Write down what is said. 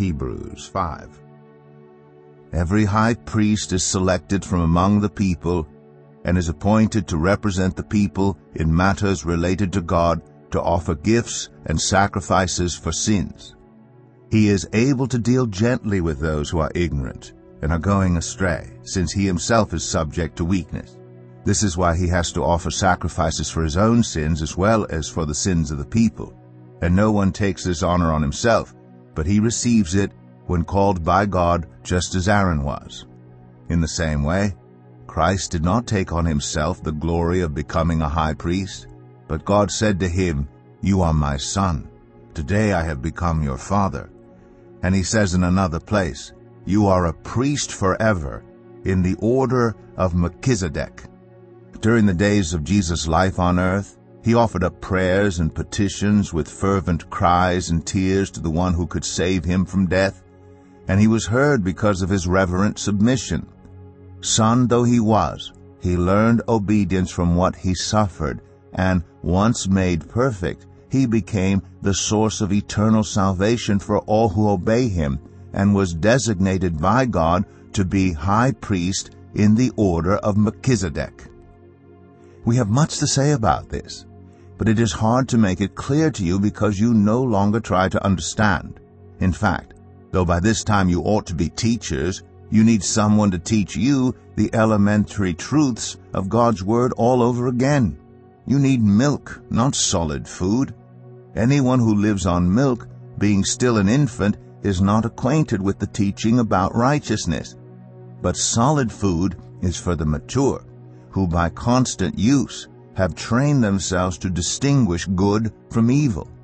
Hebrews 5. Every high priest is selected from among the people and is appointed to represent the people in matters related to God, to offer gifts and sacrifices for sins. He is able to deal gently with those who are ignorant and are going astray, since he himself is subject to weakness. This is why he has to offer sacrifices for his own sins as well as for the sins of the people. And no one takes this honor on himself, but he receives it when called by God, just as Aaron was. In the same way, Christ did not take on himself the glory of becoming a high priest, but God said to him, "You are my son. Today I have become your father." And he says in another place, "You are a priest forever, in the order of Melchizedek." During the days of Jesus' life on earth, he offered up prayers and petitions with fervent cries and tears to the one who could save him from death, and he was heard because of his reverent submission. Son though he was, he learned obedience from what he suffered, and once made perfect, he became the source of eternal salvation for all who obey him, and was designated by God to be high priest in the order of Melchizedek. We have much to say about this, but it is hard to make it clear to you because you no longer try to understand. In fact, though by this time you ought to be teachers, you need someone to teach you the elementary truths of God's Word all over again. You need milk, not solid food. Anyone who lives on milk, being still an infant, is not acquainted with the teaching about righteousness. But solid food is for the mature, who by constant use have trained themselves to distinguish good from evil.